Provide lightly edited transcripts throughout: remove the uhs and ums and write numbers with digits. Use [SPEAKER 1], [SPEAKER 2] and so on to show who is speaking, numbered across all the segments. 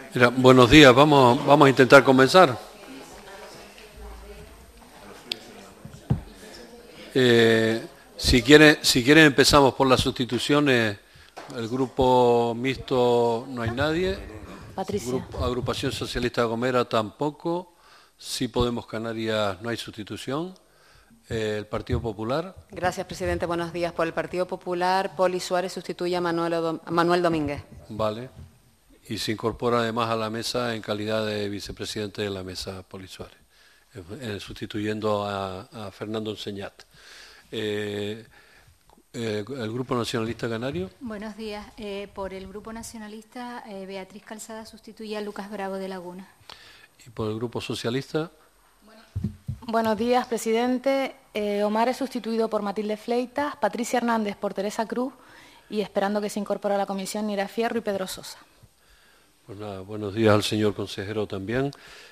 [SPEAKER 1] Mira, buenos días, vamos a intentar comenzar. Si quieren empezamos por las sustituciones. El grupo mixto no hay nadie.
[SPEAKER 2] Patricia.
[SPEAKER 1] Agrupación Socialista de Gomera tampoco. Sí Podemos Canarias no hay sustitución. El Partido Popular.
[SPEAKER 2] Gracias, presidente. Buenos días. Por el Partido Popular, Poli Suárez sustituye a Manuel Domínguez.
[SPEAKER 1] Vale. Y se incorpora además a la mesa en calidad de vicepresidente de la mesa, Poli Suárez, sustituyendo a Fernando Enseñat. El Grupo Nacionalista Canario.
[SPEAKER 3] Buenos días. Por el Grupo Nacionalista, Beatriz Calzada sustituye a Lucas Bravo de Laguna.
[SPEAKER 1] Y por el Grupo Socialista.
[SPEAKER 4] Buenos días, presidente. Omar es sustituido por Matilde Fleitas, Patricia Hernández por Teresa Cruz y esperando que se incorpore a la comisión Nira Fierro y Pedro Sosa.
[SPEAKER 1] Pues nada, buenos días al señor consejero también.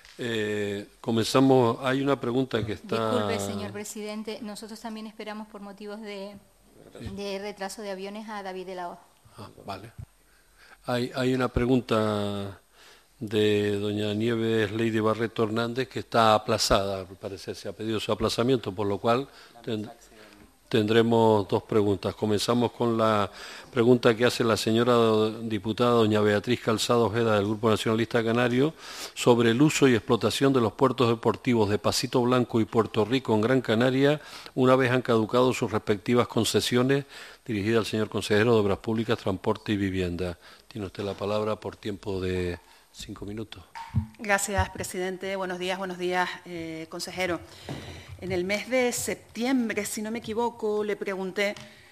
[SPEAKER 1] Comenzamos, hay una pregunta que está...
[SPEAKER 3] Disculpe, señor presidente, nosotros también esperamos por motivos de retraso de aviones a David de la O.
[SPEAKER 1] Vale. Hay una pregunta de doña Nieves Lady Barreto Hernández que está aplazada, al parecer se ha pedido su aplazamiento, por lo cual tendremos dos preguntas. Comenzamos con la pregunta que hace la señora diputada doña Beatriz Calzada Ojeda del Grupo Nacionalista Canario sobre el uso y explotación de los puertos deportivos de Pasito Blanco y Puerto Rico en Gran Canaria una vez han caducado sus respectivas concesiones, dirigida al señor consejero de Obras Públicas, Transporte y Vivienda. Tiene usted la palabra por tiempo de 5 minutos.
[SPEAKER 5] Gracias, presidente. Buenos días, consejero. En el mes de septiembre, si no me equivoco, le pregunté,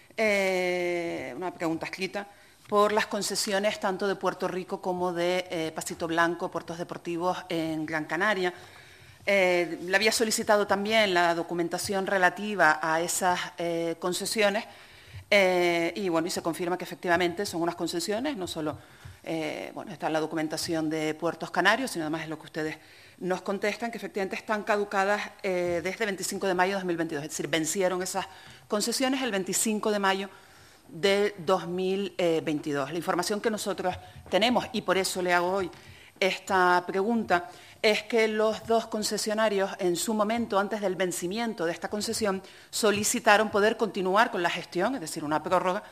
[SPEAKER 5] una pregunta escrita, por las concesiones tanto de Puerto Rico como de Pasito Blanco, puertos deportivos en Gran Canaria. Le había solicitado también la documentación relativa a esas concesiones y se confirma que efectivamente son unas concesiones, no solo... está la documentación de Puertos Canarios, sino además es lo que ustedes nos contestan, que efectivamente están caducadas desde el 25 de mayo de 2022, es decir, vencieron esas concesiones el 25 de mayo de 2022. La información que nosotros tenemos, y por eso le hago hoy esta pregunta, es que los dos concesionarios en su momento, antes del vencimiento de esta concesión, solicitaron poder continuar con la gestión, es decir, una prórroga,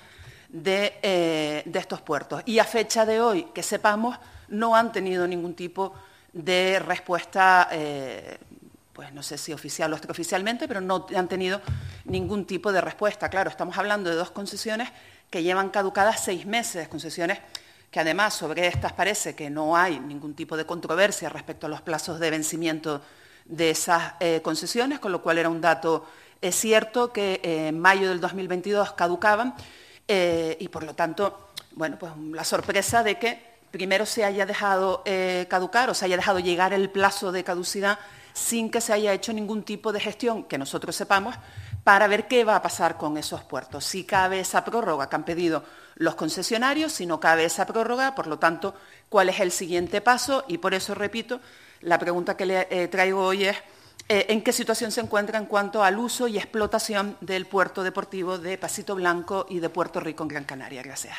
[SPEAKER 5] de estos puertos. Y a fecha de hoy, que sepamos, no han tenido ningún tipo de respuesta, no sé si oficial o extraoficialmente, pero no han tenido ningún tipo de respuesta. Claro, estamos hablando de dos concesiones que llevan caducadas 6 meses, concesiones que además sobre estas parece que no hay ningún tipo de controversia respecto a los plazos de vencimiento de esas concesiones, con lo cual era un dato cierto que en mayo del 2022 caducaban. Y por lo tanto, la sorpresa de que primero se haya dejado caducar o se haya dejado llegar el plazo de caducidad sin que se haya hecho ningún tipo de gestión, que nosotros sepamos, para ver qué va a pasar con esos puertos. Si cabe esa prórroga que han pedido los concesionarios, si no cabe esa prórroga, por lo tanto, ¿cuál es el siguiente paso? Y por eso, repito, la pregunta que le traigo hoy es ¿en qué situación se encuentra en cuanto al uso y explotación del puerto deportivo de Pasito Blanco y de Puerto Rico en Gran Canaria? Gracias.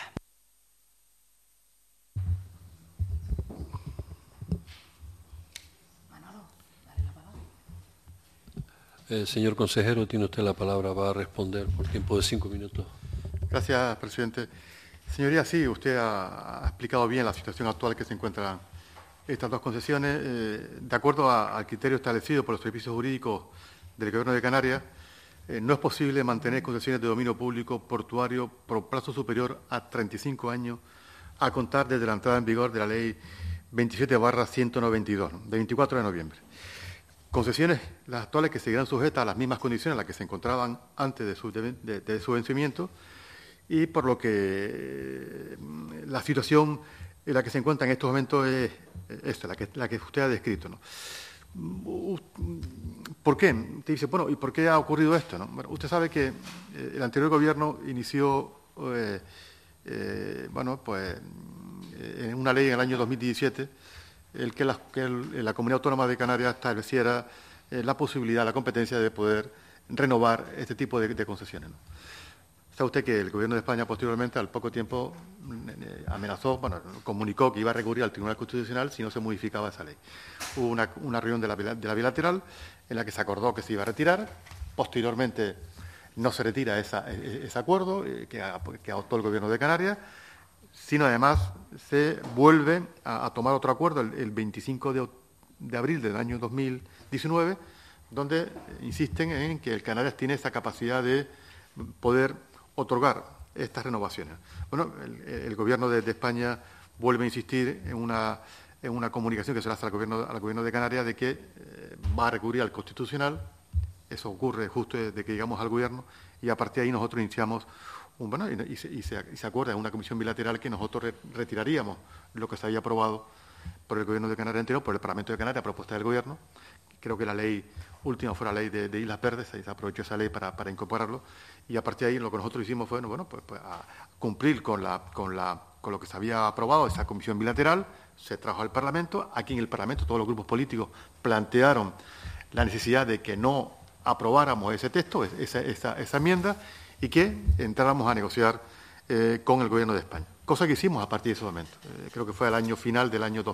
[SPEAKER 1] Señor consejero, tiene usted la palabra, va a responder por tiempo de 5 minutos.
[SPEAKER 6] Gracias, presidente. Señoría, sí, usted ha explicado bien la situación actual que se encuentran estas dos concesiones. De acuerdo al criterio establecido por los servicios jurídicos del Gobierno de Canarias, no es posible mantener concesiones de dominio público portuario por plazo superior a 35 años a contar desde la entrada en vigor de la Ley 27/192, de 24 de noviembre. Concesiones, las actuales, que seguirán sujetas a las mismas condiciones en las que se encontraban antes de su vencimiento y por lo que la situación en la que se encuentra en estos momentos es esta, la que usted ha descrito, ¿no? ¿Por qué? Usted dice, ¿y por qué ha ocurrido esto, no? Bueno, usted sabe que el anterior gobierno inició, en una ley en el año 2017, que la Comunidad Autónoma de Canarias estableciera la posibilidad, la competencia de poder renovar este tipo de concesiones, ¿no? Sabe usted que el Gobierno de España posteriormente, al poco tiempo, amenazó, bueno, comunicó que iba a recurrir al Tribunal Constitucional si no se modificaba esa ley. Hubo una reunión de la bilateral en la que se acordó que se iba a retirar. Posteriormente no se retira ese acuerdo que adoptó el Gobierno de Canarias, sino además se vuelve a tomar otro acuerdo el 25 de abril del año 2019, donde insisten en que el Canarias tiene esa capacidad de poder otorgar estas renovaciones. Bueno, el Gobierno de España vuelve a insistir en una comunicación que se le hace al Gobierno de Canarias de que va a recurrir al Constitucional. Eso ocurre justo desde que llegamos al Gobierno y a partir de ahí nosotros iniciamos y se acuerda en una comisión bilateral que nosotros retiraríamos lo que se había aprobado por el Gobierno de Canarias anterior, por el Parlamento de Canarias, a propuesta del Gobierno. Creo que la ley última fue la ley de Islas Verdes, se aprovechó esa ley para incorporarlo, y a partir de ahí lo que nosotros hicimos fue pues a cumplir con lo que se había aprobado, esa comisión bilateral, se trajo al Parlamento. Aquí en el Parlamento todos los grupos políticos plantearon la necesidad de que no aprobáramos ese texto, esa enmienda, y que entráramos a negociar con el Gobierno de España. Cosa que hicimos a partir de ese momento. Creo que fue al año final del año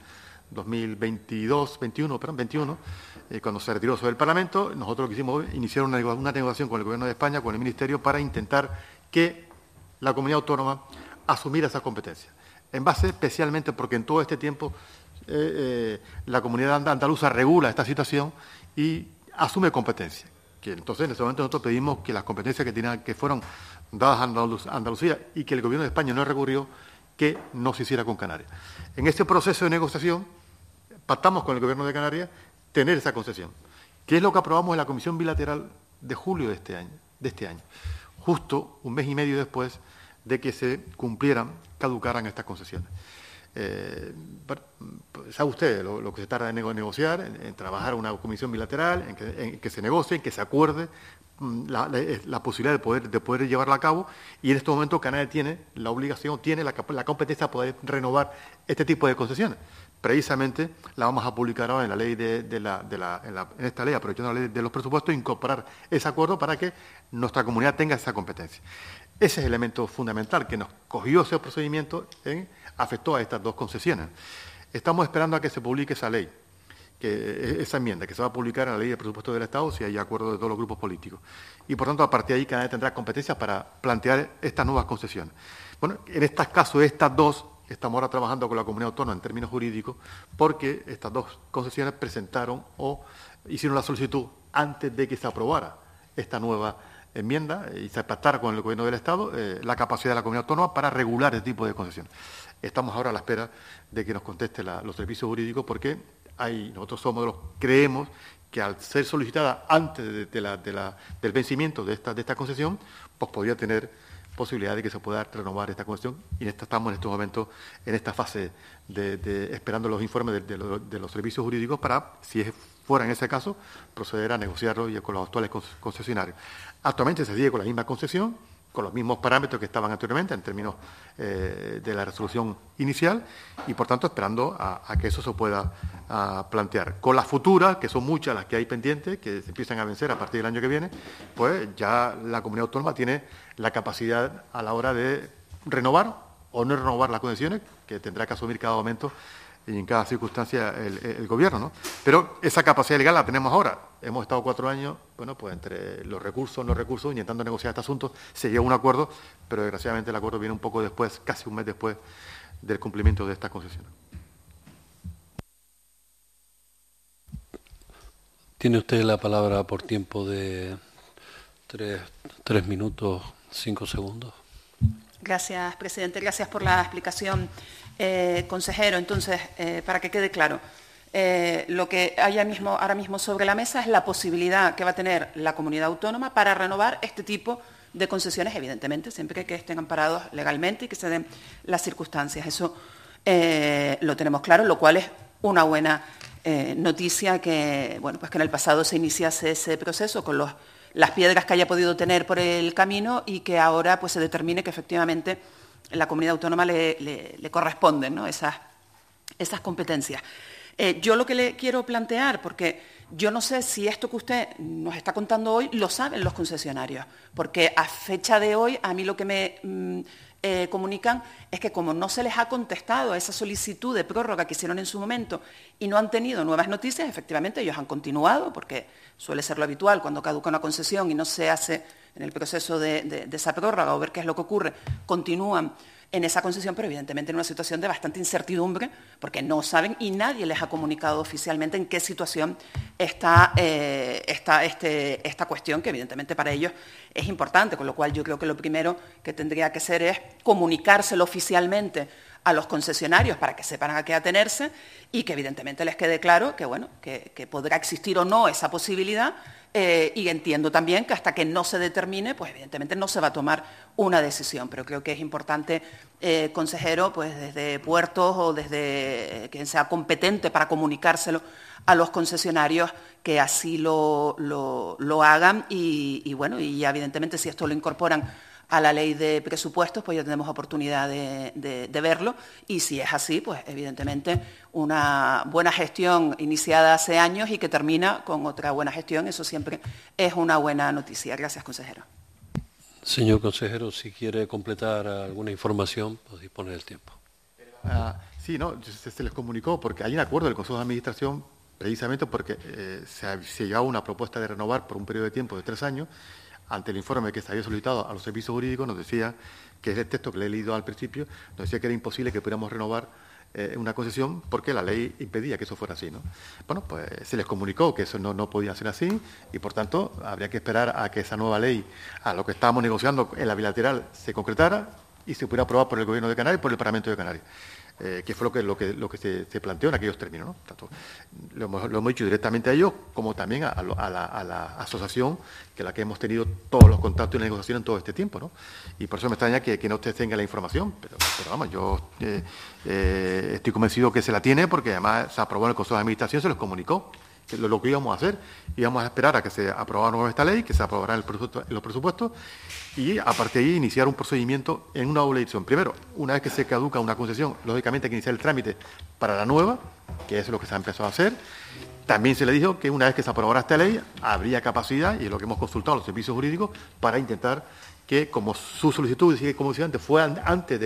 [SPEAKER 6] 2021, cuando se retiró sobre el Parlamento, nosotros lo que hicimos fue iniciar una negociación con el Gobierno de España, con el Ministerio, para intentar que la comunidad autónoma asumiera esa competencia. En base especialmente porque en todo este tiempo la comunidad andaluza regula esta situación y asume competencia. Que entonces, en ese momento, nosotros pedimos que las competencias que fueron dadas a Andalucía y que el Gobierno de España no recurrió, que no se hiciera con Canarias. En este proceso de negociación, pactamos con el Gobierno de Canarias tener esa concesión, que es lo que aprobamos en la Comisión Bilateral de julio de este año, justo un mes y medio después de que se caducaran estas concesiones. Sabe usted lo que se tarda en negociar, en trabajar una comisión bilateral, en que se negocie, en que se acuerde la posibilidad de poder llevarla a cabo, y en este momento Canarias tiene la obligación, tiene la competencia de poder renovar este tipo de concesiones. Precisamente la vamos a publicar ahora en la ley en esta ley, aprovechando la ley de los presupuestos, incorporar ese acuerdo para que nuestra comunidad tenga esa competencia. Ese es el elemento fundamental que nos cogió ese procedimiento afectó a estas dos concesiones. Estamos esperando a que se publique esa ley, esa enmienda, que se va a publicar en la ley de presupuestos del Estado si hay acuerdo de todos los grupos políticos. Y por tanto, a partir de ahí, Canarias tendrá competencias para plantear estas nuevas concesiones. Bueno, en este caso, estas dos, estamos ahora trabajando con la comunidad autónoma en términos jurídicos, porque estas dos concesiones presentaron o hicieron la solicitud antes de que se aprobara esta nueva enmienda y se pactara con el Gobierno del Estado la capacidad de la comunidad autónoma para regular este tipo de concesiones. Estamos ahora a la espera de que nos conteste los servicios jurídicos, porque nosotros creemos que al ser solicitada antes del vencimiento de esta concesión, pues podría tener posibilidad de que se pueda renovar esta concesión, y estamos en estos momentos en esta fase esperando los informes de los servicios jurídicos para, si fuera en ese caso, proceder a negociarlo con los actuales concesionarios. Actualmente se sigue con la misma concesión, con los mismos parámetros que estaban anteriormente en términos de la resolución inicial, y por tanto esperando a que eso se pueda plantear. Con las futuras, que son muchas las que hay pendientes, que se empiezan a vencer a partir del año que viene, pues ya la comunidad autónoma tiene la capacidad a la hora de renovar o no renovar las concesiones, que tendrá que asumir cada momento y en cada circunstancia el Gobierno, ¿no? Pero esa capacidad legal la tenemos ahora. Hemos estado 4 años, bueno, pues entre los recursos, no recursos, intentando negociar este asunto. Se llegó a un acuerdo, pero desgraciadamente el acuerdo viene un poco después, casi un mes después del cumplimiento de esta concesión.
[SPEAKER 1] Tiene usted la palabra por tiempo de 3 minutos, 5 segundos.
[SPEAKER 5] Gracias, presidente. Gracias por la explicación, consejero. Entonces, para que quede claro, lo que hay ahora mismo sobre la mesa es la posibilidad que va a tener la comunidad autónoma para renovar este tipo de concesiones, evidentemente, siempre que estén amparados legalmente y que se den las circunstancias. Eso lo tenemos claro, lo cual es una buena noticia que, bueno, pues que en el pasado se iniciase ese proceso con las piedras que haya podido tener por el camino, y que ahora pues se determine que efectivamente la comunidad autónoma le corresponden, ¿no?, esas competencias. Yo lo que le quiero plantear, porque Yo no sé si esto que usted nos está contando hoy lo saben los concesionarios, porque a fecha de hoy a mí lo que me comunican es que como no se les ha contestado a esa solicitud de prórroga que hicieron en su momento y no han tenido nuevas noticias, efectivamente ellos han continuado, porque suele ser lo habitual cuando caduca una concesión y no se hace en el proceso de esa prórroga o ver qué es lo que ocurre, continúan en esa concesión, pero evidentemente en una situación de bastante incertidumbre, porque no saben y nadie les ha comunicado oficialmente en qué situación está esta cuestión, que evidentemente para ellos es importante, con lo cual yo creo que lo primero que tendría que ser es comunicárselo oficialmente a los concesionarios para que sepan a qué atenerse y que evidentemente les quede claro que, bueno, que podrá existir o no esa posibilidad. Y entiendo también que hasta que no se determine, pues evidentemente no se va a tomar una decisión. Pero creo que es importante, consejero, pues desde Puertos o desde quien sea competente para comunicárselo a los concesionarios, que así lo hagan. Y bueno, y ya evidentemente si esto lo incorporan a la ley de presupuestos, pues ya tenemos oportunidad de verlo. Y si es así, pues evidentemente una buena gestión iniciada hace años y que termina con otra buena gestión, eso siempre es una buena noticia. Gracias, consejero.
[SPEAKER 1] Señor consejero, si quiere completar alguna información, pues dispone del tiempo.
[SPEAKER 6] Sí, no, se les comunicó porque hay un acuerdo del Consejo de Administración precisamente porque se llegaba una propuesta de renovar por un periodo de tiempo de 3 años. Ante el informe que se había solicitado a los servicios jurídicos, nos decía, que es el texto que le he leído al principio, nos decía que era imposible que pudiéramos renovar una concesión porque la ley impedía que eso fuera así, ¿no? Bueno, pues se les comunicó que eso no podía ser así y, por tanto, habría que esperar a que esa nueva ley, a lo que estábamos negociando en la bilateral, se concretara y se pudiera aprobar por el Gobierno de Canarias y por el Parlamento de Canarias. Que fue lo que se planteó en aquellos términos, ¿no? Tanto, lo hemos dicho directamente a ellos, como también a la asociación, que es la que hemos tenido todos los contactos y la negociación en todo este tiempo, ¿no? Y por eso me extraña que no usted tenga la información, pero vamos, yo estoy convencido que se la tiene, porque además se aprobó en el Consejo de Administración, se los comunicó que lo que íbamos a hacer. Íbamos a esperar a que se aprobara nueva esta ley, que se aprobará en los presupuestos, y a partir de ahí iniciar un procedimiento en una doble edición. Primero, una vez que se caduca una concesión, lógicamente hay que iniciar el trámite para la nueva, que es lo que se ha empezado a hacer. También se le dijo que una vez que se aprobara esta ley, habría capacidad, y es lo que hemos consultado a los servicios jurídicos, para intentar que, como su solicitud, como decía antes, fue antes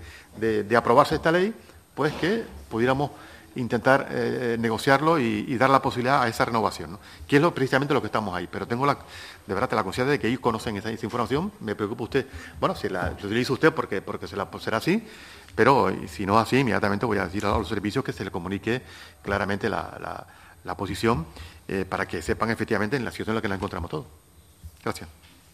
[SPEAKER 6] de aprobarse esta ley, pues que pudiéramos intentar negociarlo y dar la posibilidad a esa renovación, ¿no? Que es precisamente lo que estamos ahí. Pero tengo de verdad la conciencia de que ellos conocen esa información. Me preocupa usted, bueno, si la utiliza usted porque será así, pero si no es así, inmediatamente voy a decir a los servicios que se le comunique claramente la posición para que sepan efectivamente en la situación en la que la encontramos todos. Gracias.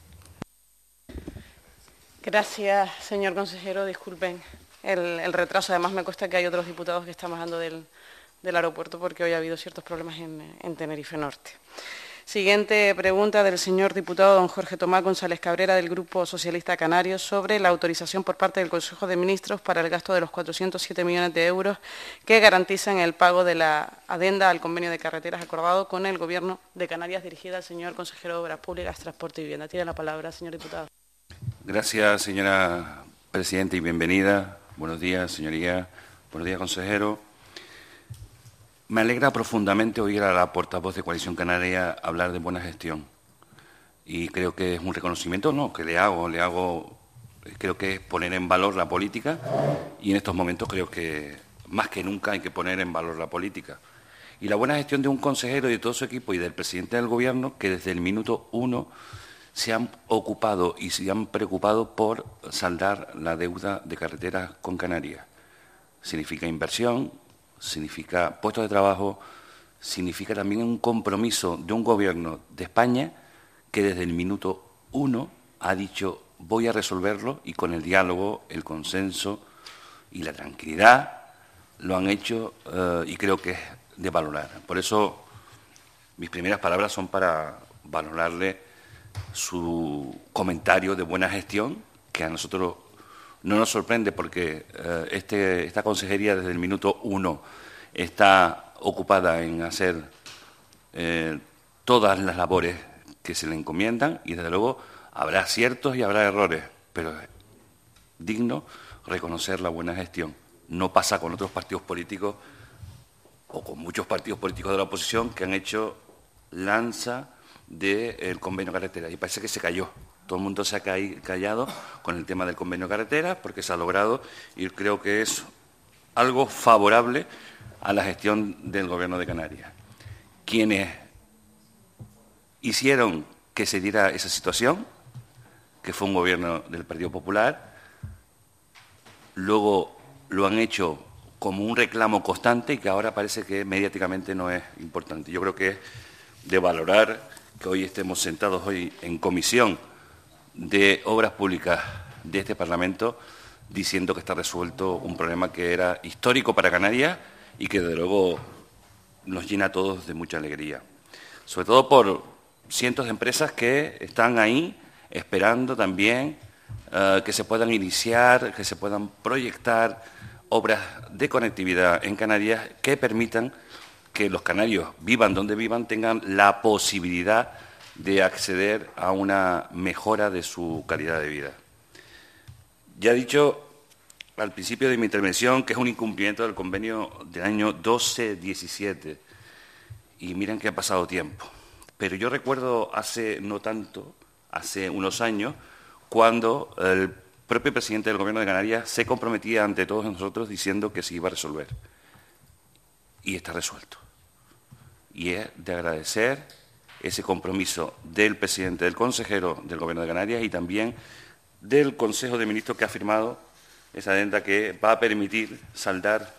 [SPEAKER 7] Gracias, señor consejero. Disculpen el retraso. Además, me consta que hay otros diputados que están bajando del aeropuerto porque hoy ha habido ciertos problemas en Tenerife Norte. Siguiente pregunta del señor diputado don Jorge Tomás González Cabrera, del Grupo Socialista Canario, sobre la autorización por parte del Consejo de Ministros para el gasto de los 407 millones de euros que garantizan el pago de la adenda al convenio de carreteras acordado con el Gobierno de Canarias, dirigida al señor consejero de Obras Públicas, Transporte y Vivienda. Tiene la palabra, señor diputado.
[SPEAKER 8] Gracias, señora presidenta, y bienvenida. Buenos días, señoría. Buenos días, consejero. Me alegra profundamente oír a la portavoz de Coalición Canaria hablar de buena gestión. Y creo que es un reconocimiento, que le hago, creo que es poner en valor la política, y en estos momentos creo que más que nunca hay que poner en valor la política. Y la buena gestión de un consejero y de todo su equipo y del presidente del Gobierno, que desde el minuto 1 se han ocupado y se han preocupado por saldar la deuda de carreteras con Canarias. Significa inversión, significa puestos de trabajo, significa también un compromiso de un Gobierno de España que desde el minuto 1 ha dicho voy a resolverlo, y con el diálogo, el consenso y la tranquilidad lo han hecho, y creo que es de valorar. Por eso mis primeras palabras son para valorarle su comentario de buena gestión, que a nosotros no nos sorprende porque esta consejería desde el minuto 1 está ocupada en hacer todas las labores que se le encomiendan, y desde luego habrá aciertos y habrá errores, pero es digno reconocer la buena gestión. No pasa con otros partidos políticos o con muchos partidos políticos de la oposición que han hecho lanza del convenio carretera y parece que se cayó. Todo el mundo se ha callado con el tema del convenio carretera porque se ha logrado y creo que es algo favorable a la gestión del Gobierno de Canarias. Quienes hicieron que se diera esa situación, que fue un gobierno del Partido Popular, luego lo han hecho como un reclamo constante y que ahora parece que mediáticamente no es importante. Yo creo que es de valorar que hoy estemos sentados hoy en comisión de Obras Públicas de este Parlamento diciendo que está resuelto un problema que era histórico para Canarias y que, desde luego, nos llena a todos de mucha alegría. Sobre todo por cientos de empresas que están ahí esperando también que se puedan iniciar, que se puedan proyectar obras de conectividad en Canarias que permitan que los canarios, vivan donde vivan, tengan la posibilidad de acceder a una mejora de su calidad de vida. Ya he dicho al principio de mi intervención que es un incumplimiento del convenio del año 12-17 y miren que ha pasado tiempo. Pero yo recuerdo hace no tanto, hace unos años, cuando el propio presidente del Gobierno de Canarias se comprometía ante todos nosotros diciendo que se iba a resolver. Y está resuelto. Y es de agradecer ese compromiso del presidente, del consejero del Gobierno de Canarias y también del Consejo de Ministros que ha firmado esa adenda que va a permitir saldar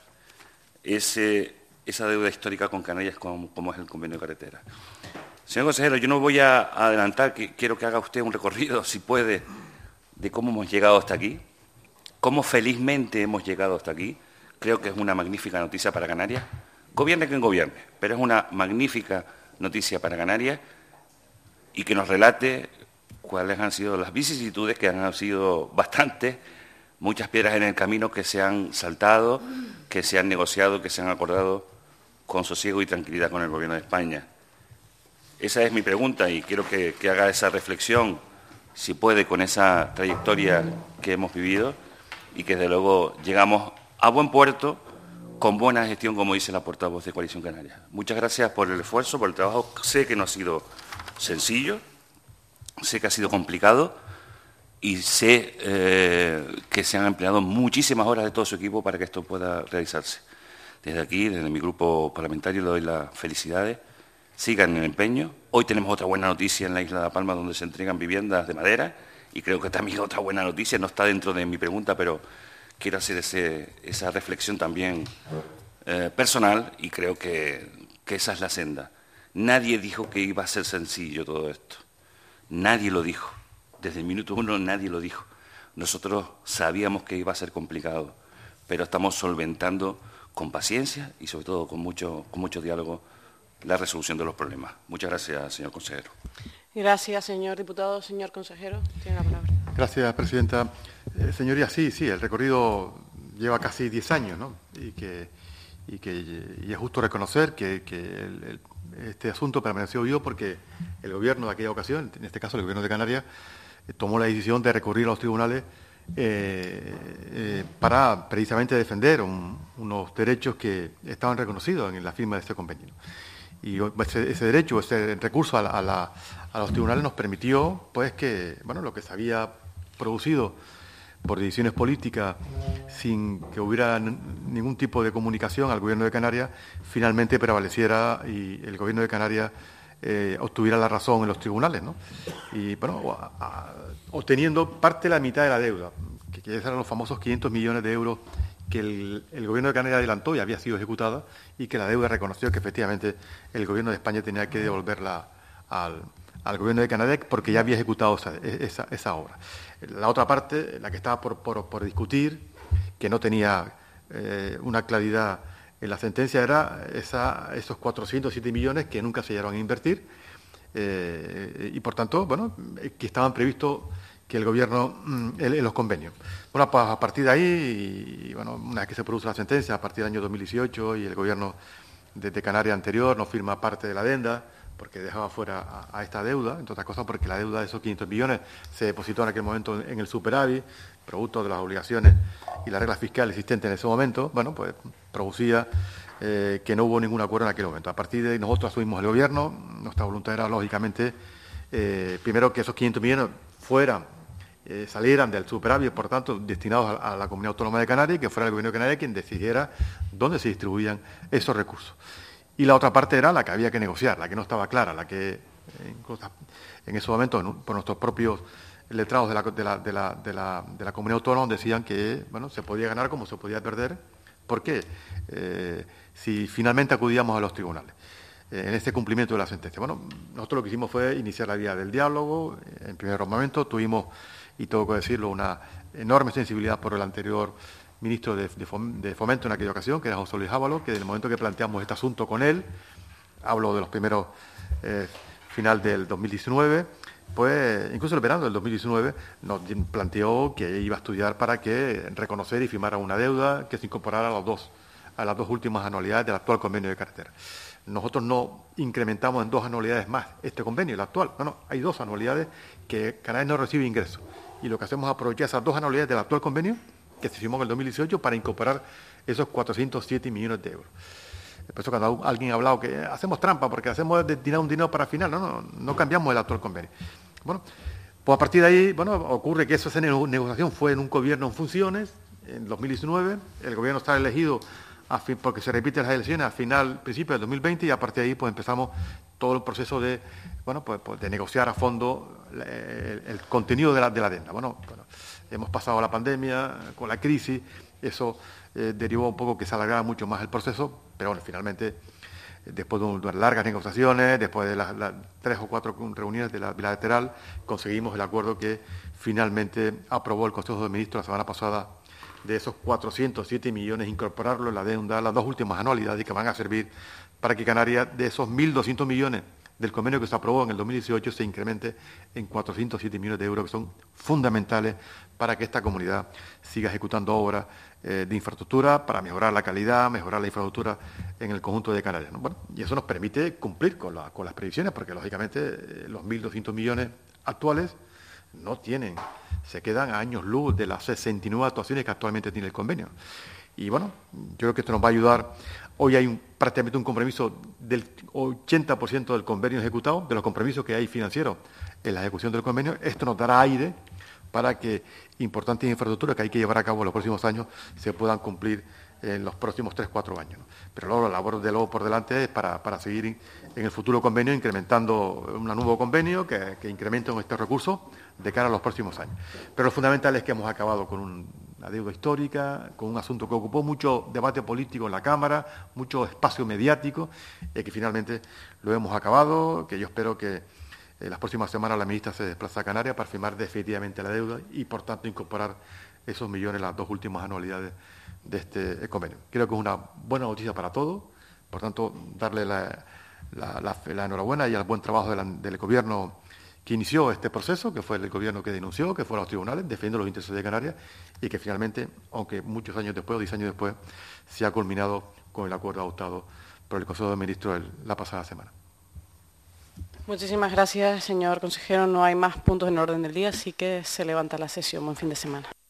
[SPEAKER 8] esa deuda histórica con Canarias como es el convenio de carretera. Señor consejero, yo no voy a adelantar, que quiero que haga usted un recorrido, si puede, de cómo hemos llegado hasta aquí, cómo felizmente hemos llegado hasta aquí. Creo que es una magnífica noticia para Canarias. Gobierne quien gobierne, pero es una magnífica noticia para Canarias y que nos relate cuáles han sido las vicisitudes, que han sido bastantes, muchas piedras en el camino que se han saltado, que se han negociado, que se han acordado con sosiego y tranquilidad con el Gobierno de España. Esa es mi pregunta y quiero que haga esa reflexión, si puede, con esa trayectoria que hemos vivido y que, desde luego, llegamos a buen puerto con buena gestión, como dice la portavoz de Coalición Canaria. Muchas gracias por el esfuerzo, por el trabajo. Sé que no ha sido sencillo, sé que ha sido complicado y sé que se han empleado muchísimas horas de todo su equipo para que esto pueda realizarse. Desde aquí, desde mi grupo parlamentario, le doy las felicidades. Sigan en el empeño. Hoy tenemos otra buena noticia en la isla de La Palma, donde se entregan viviendas de madera, y creo que también otra buena noticia, no está dentro de mi pregunta, pero quiero hacer esa reflexión también personal, y creo que esa es la senda. Nadie dijo que iba a ser sencillo todo esto. Nadie lo dijo. Desde el minuto uno nadie lo dijo. Nosotros sabíamos que iba a ser complicado, pero estamos solventando con paciencia y, sobre todo, con mucho diálogo la resolución de los problemas. Muchas gracias, señor consejero.
[SPEAKER 7] Gracias, señor diputado. Señor consejero, tiene la palabra.
[SPEAKER 6] Gracias, presidenta. Señoría, sí, el recorrido lleva casi 10 años, ¿no? Y es justo reconocer que este asunto permaneció vivo porque el Gobierno de aquella ocasión, en este caso el Gobierno de Canarias, tomó la decisión de recurrir a los tribunales para precisamente defender unos derechos que estaban reconocidos en la firma de este convenio. Y ese derecho, ese recurso a los tribunales nos permitió, pues, que lo que se había producido por decisiones políticas sin que hubiera ningún tipo de comunicación al Gobierno de Canarias, finalmente prevaleciera y el Gobierno de Canarias obtuviera la razón en los tribunales, ¿no? Y, obteniendo parte de la mitad de la deuda, que eran los famosos 500 millones de euros que el Gobierno de Canarias adelantó y había sido ejecutada, y que la deuda reconoció que efectivamente el Gobierno de España tenía que devolverla al Gobierno de Canarias porque ya había ejecutado esa obra. La otra parte, la que estaba por discutir, que no tenía una claridad en la sentencia, era esos 407 millones que nunca se llegaron a invertir y, por tanto, que estaban previstos que el Gobierno en los convenios. Pues a partir de ahí, una vez que se produce la sentencia, a partir del año 2018, y el Gobierno de Canarias anterior no firma parte de la adenda, porque dejaba fuera a esta deuda, entre otras cosas porque la deuda de esos 500 millones se depositó en aquel momento en el superávit, producto de las obligaciones y las reglas fiscales existentes en ese momento, pues producía que no hubo ningún acuerdo en aquel momento. A partir de ahí nosotros asumimos el gobierno, nuestra voluntad era, lógicamente, primero que esos 500 millones salieran del superávit, por tanto, destinados a la Comunidad Autónoma de Canarias, y que fuera el Gobierno de Canarias quien decidiera dónde se distribuían esos recursos. Y la otra parte era la que había que negociar, la que no estaba clara, la que en esos momentos, por nuestros propios letrados de la Comunidad Autónoma, decían que bueno, se podía ganar como se podía perder. ¿Por qué? Si finalmente acudíamos a los tribunales en este cumplimiento de la sentencia. Bueno, nosotros lo que hicimos fue iniciar la vía del diálogo. En primer momento tuvimos, y tengo que decirlo, una enorme sensibilidad por el anterior ministro de Fomento en aquella ocasión, que era José Luis Ábalos, que desde el momento que planteamos este asunto con él, hablo de los primeros final del 2019, pues incluso el verano del 2019 nos planteó que iba a estudiar para que reconocer y firmara una deuda que se incorporara a las dos últimas anualidades del actual convenio de carretera. Nosotros no incrementamos en 2 anualidades más este convenio, el actual. No, hay 2 anualidades que Canarias no recibe ingresos. Y lo que hacemos es aprovechar esas 2 anualidades del actual convenio, que se firmó en el 2018, para incorporar esos 407 millones de euros. Por eso cuando alguien ha hablado que hacemos trampa porque hacemos destinar un dinero para final, no cambiamos el actual convenio. Bueno, pues a partir de ahí, bueno, ocurre que esa negociación fue en un gobierno en funciones, en 2019, el gobierno está elegido porque se repiten las elecciones principio del 2020, y a partir de ahí pues empezamos todo el proceso de, bueno, pues de negociar a fondo el contenido de la adenda. Bueno, hemos pasado la pandemia, con la crisis, eso derivó un poco que se alargara mucho más el proceso, pero bueno, finalmente, después de largas negociaciones, después de las 3 o 4 reuniones de la bilateral, conseguimos el acuerdo que finalmente aprobó el Consejo de Ministros la semana pasada, de esos 407 millones, incorporarlo en la deuda, las 2 últimas anualidades, que van a servir para que Canarias, de esos 1.200 millones del convenio que se aprobó en el 2018, se incremente en 407 millones de euros, que son fundamentales para que esta comunidad siga ejecutando obras de infraestructura para mejorar la calidad, mejorar la infraestructura en el conjunto de Canarias, ¿no? Bueno, y eso nos permite cumplir con las previsiones, porque lógicamente los 1.200 millones actuales se quedan a años luz de las 69 actuaciones que actualmente tiene el convenio. Y bueno, yo creo que esto nos va a ayudar. Hoy hay prácticamente un compromiso del 80% del convenio ejecutado, de los compromisos que hay financieros en la ejecución del convenio. Esto nos dará aire para que importantes infraestructuras que hay que llevar a cabo en los próximos años se puedan cumplir en los próximos 3-4 años, ¿no? Pero luego la labor de luego por delante es para seguir en el futuro convenio incrementando un nuevo convenio que incremente estos recursos de cara a los próximos años. Pero lo fundamental es que hemos acabado con una deuda histórica, con un asunto que ocupó mucho debate político en la Cámara, mucho espacio mediático, y que finalmente lo hemos acabado, que yo espero que en las próximas semanas la ministra se desplaza a Canarias para firmar definitivamente la deuda y, por tanto, incorporar esos millones en las 2 últimas anualidades de este convenio. Creo que es una buena noticia para todos, por tanto, darle la enhorabuena y al buen trabajo del gobierno que inició este proceso, que fue el gobierno que denunció, que fueron los tribunales, defendiendo los intereses de Canarias, y que finalmente, aunque muchos años después, o 10 años después, se ha culminado con el acuerdo adoptado por el Consejo de Ministros la pasada semana.
[SPEAKER 7] Muchísimas gracias, señor consejero. No hay más puntos en orden del día, así que se levanta la sesión. Buen fin de semana.